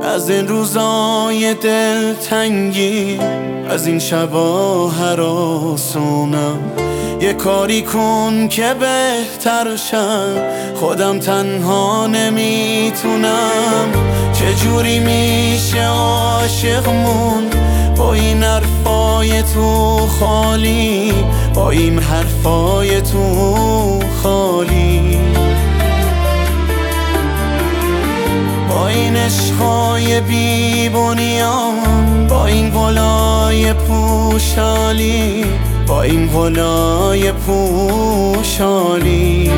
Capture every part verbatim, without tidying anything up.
از این روزای دلتنگی، از این شبا هراسونم. یه کاری کن که بهتر شم، خودم تنها نمیتونم. چجوری میشه عاشق موند با این حرفای تو خالی، با این حرفای تو خالی، با این عشقای بی بنیان، با این گلای پوشالی، با این گلای پوشالی.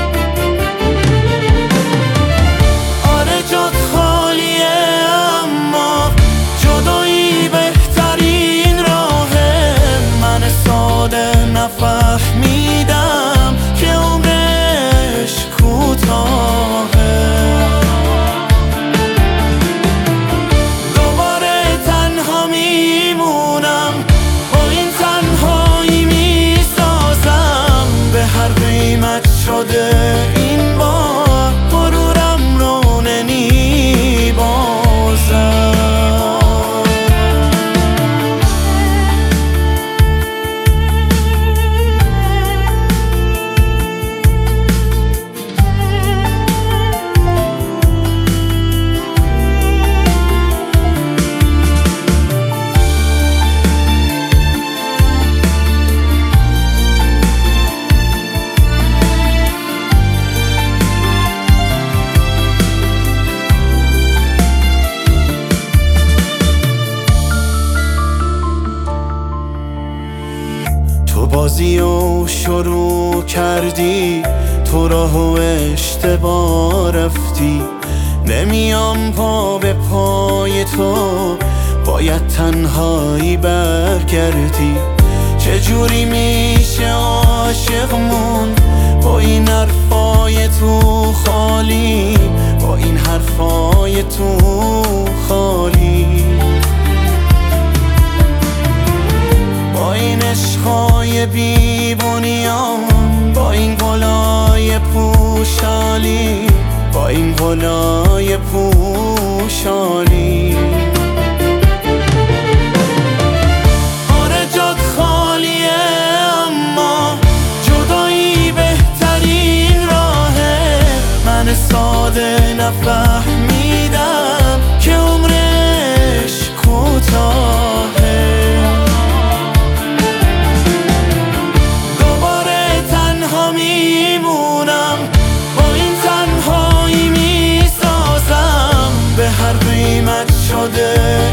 آره جات خالیه، اما جدایی بهترین راهه. من ساده نفهمیدم که عمرش کوتاهه. دوباره تنها میمونم، با این تنهایی میسازم. به هر قیمت شده این بار غرورم رو نمیبازم. تو بازیو شروع کردی، تو راهو اشتباه رفتی. نمیام پا به پای تو، باید تنهایی برگردی. چجوری میشه عاشق موند با این حرفای تو خالی، با این حرفای تو خالی، با این عشقای بی بنیان، با این گلای پوشالی، با این گلای پوشالی. آره جات خالیه، اما جدایی بهترین راهه. من ساده نفهمیدم که عمرش کوتاهه. میمونم، با این تنهایی میسازم. به هر قیمت شده